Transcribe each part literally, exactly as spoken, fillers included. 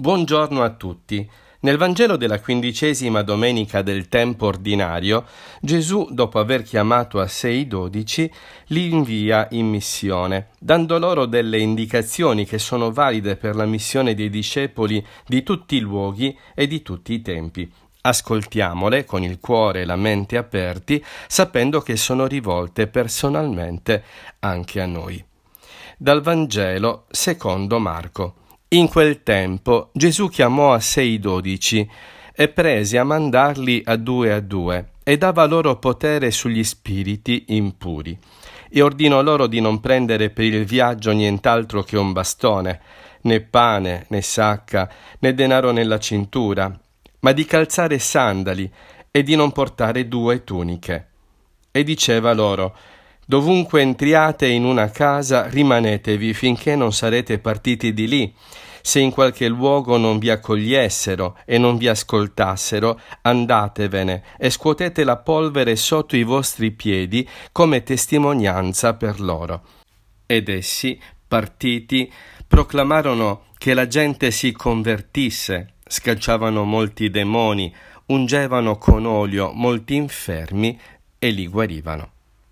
Buongiorno a tutti. Nel Vangelo della quindicesima domenica del tempo ordinario, Gesù, dopo aver chiamato a sé i dodici, li invia in missione, dando loro delle indicazioni che sono valide per la missione dei discepoli di tutti i luoghi e di tutti i tempi. Ascoltiamole con il cuore e la mente aperti, sapendo che sono rivolte personalmente anche a noi. Dal Vangelo secondo Marco. In quel tempo Gesù chiamò a sé i dodici e prese a mandarli a due a due e dava loro potere sugli spiriti impuri e ordinò loro di non prendere per il viaggio nient'altro che un bastone, né pane, né sacca, né denaro nella cintura, ma di calzare sandali e di non portare due tuniche. E diceva loro: dovunque entriate in una casa, rimanetevi finché non sarete partiti di lì. Se in qualche luogo non vi accogliessero e non vi ascoltassero, andatevene e scuotete la polvere sotto i vostri piedi come testimonianza per loro. Ed essi, partiti, proclamarono che la gente si convertisse, scacciavano molti demoni, ungevano con olio molti infermi e li guarivano.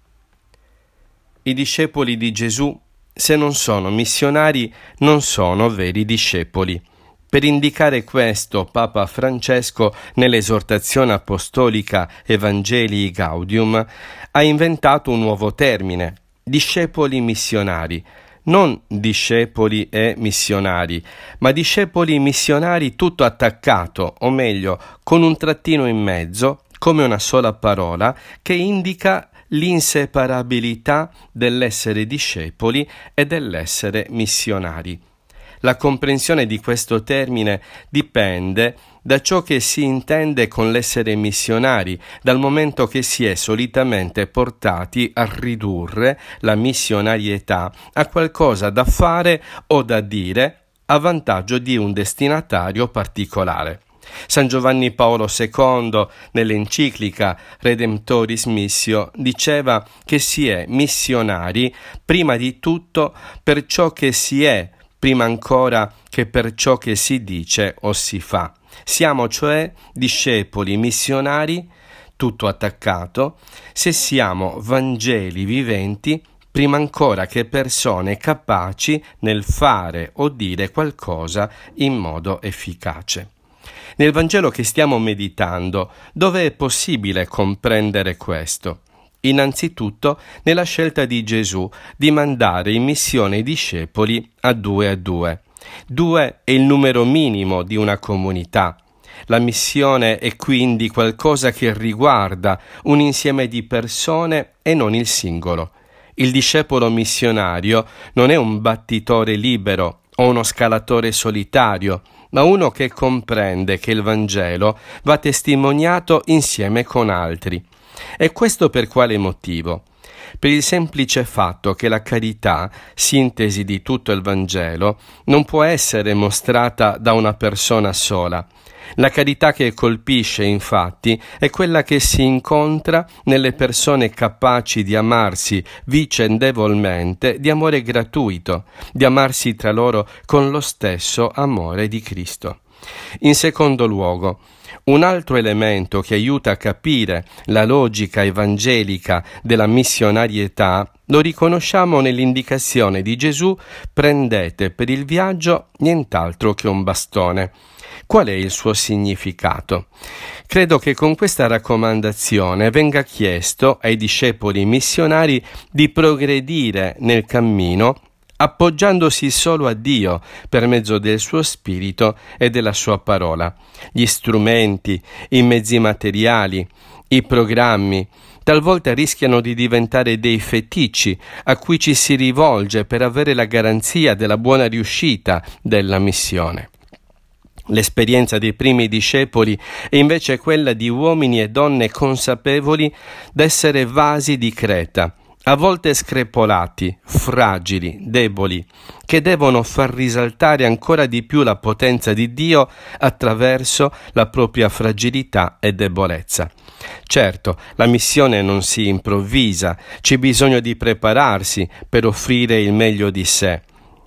I discepoli di Gesù, se non sono missionari, non sono veri discepoli. Per indicare questo, Papa Francesco, nell'esortazione apostolica Evangelii Gaudium, ha inventato un nuovo termine: discepoli missionari. Non discepoli e missionari, ma discepoli missionari tutto attaccato, o meglio, con un trattino in mezzo, come una sola parola, che indica l'inseparabilità dell'essere discepoli e dell'essere missionari. La comprensione di questo termine dipende da ciò che si intende con l'essere missionari, dal momento che si è solitamente portati a ridurre la missionarietà a qualcosa da fare o da dire a vantaggio di un destinatario particolare. San Giovanni Paolo secondo, nell'enciclica Redemptoris Missio, diceva che si è missionari prima di tutto per ciò che si è, prima ancora che per ciò che si dice o si fa. Siamo cioè discepoli missionari, tutto attaccato, se siamo Vangeli viventi, prima ancora che persone capaci nel fare o dire qualcosa in modo efficace. Nel Vangelo che stiamo meditando, dove è possibile comprendere questo? Innanzitutto nella scelta di Gesù di mandare in missione i discepoli a due a due. Due è il numero minimo di una comunità. La missione è quindi qualcosa che riguarda un insieme di persone e non il singolo. Il discepolo missionario non è un battitore libero o uno scalatore solitario, ma uno che comprende che il Vangelo va testimoniato insieme con altri. E questo per quale motivo? Per il semplice fatto che la carità, sintesi di tutto il Vangelo, non può essere mostrata da una persona sola. La carità che colpisce, infatti, è quella che si incontra nelle persone capaci di amarsi vicendevolmente, di amore gratuito, di amarsi tra loro con lo stesso amore di Cristo. In secondo luogo, un altro elemento che aiuta a capire la logica evangelica della missionarietà lo riconosciamo nell'indicazione di Gesù: prendete per il viaggio nient'altro che un bastone. Qual è il suo significato? Credo che con questa raccomandazione venga chiesto ai discepoli missionari di progredire nel cammino appoggiandosi solo a Dio per mezzo del suo spirito e della sua parola. Gli strumenti, i mezzi materiali, i programmi talvolta rischiano di diventare dei feticci a cui ci si rivolge per avere la garanzia della buona riuscita della missione. L'esperienza dei primi discepoli è invece quella di uomini e donne consapevoli d'essere vasi di creta, a volte screpolati, fragili, deboli, che devono far risaltare ancora di più la potenza di Dio attraverso la propria fragilità e debolezza. Certo, la missione non si improvvisa, c'è bisogno di prepararsi per offrire il meglio di sé.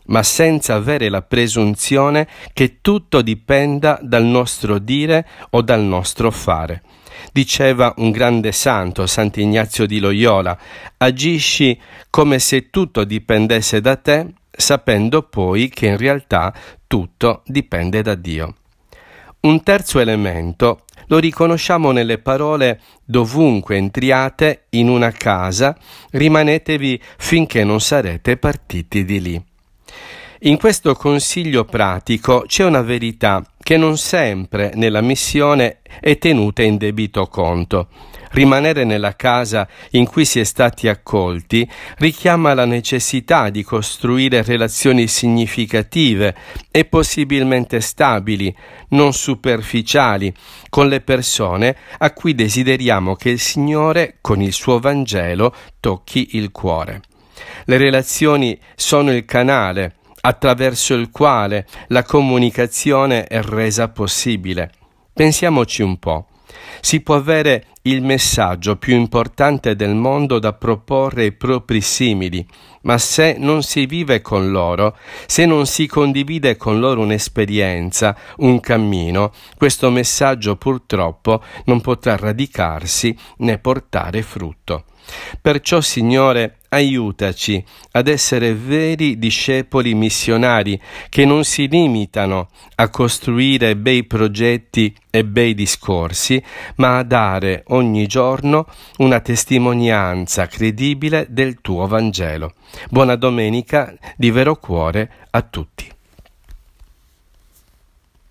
ma senza avere la presunzione che tutto dipenda dal nostro dire o dal nostro fare. Diceva un grande santo, Sant'Ignazio di Loyola: agisci come se tutto dipendesse da te, sapendo poi che in realtà tutto dipende da Dio. Un terzo elemento lo riconosciamo nelle parole: dovunque entriate in una casa, rimanetevi finché non sarete partiti di lì. In questo consiglio pratico c'è una verità che non sempre nella missione è tenuta in debito conto. Rimanere nella casa in cui si è stati accolti richiama la necessità di costruire relazioni significative e possibilmente stabili, non superficiali, con le persone a cui desideriamo che il Signore, con il suo Vangelo, tocchi il cuore. Le relazioni sono il canale attraverso il quale la comunicazione è resa possibile. Pensiamoci un po'. Si può avere il messaggio più importante del mondo da proporre ai propri simili, ma se non si vive con loro, se non si condivide con loro un'esperienza, un cammino, questo messaggio purtroppo non potrà radicarsi né portare frutto. Perciò, Signore, aiutaci ad essere veri discepoli missionari che non si limitano a costruire bei progetti e bei discorsi, ma a dare ogni giorno una testimonianza credibile del tuo Vangelo. Buona domenica di vero cuore a tutti.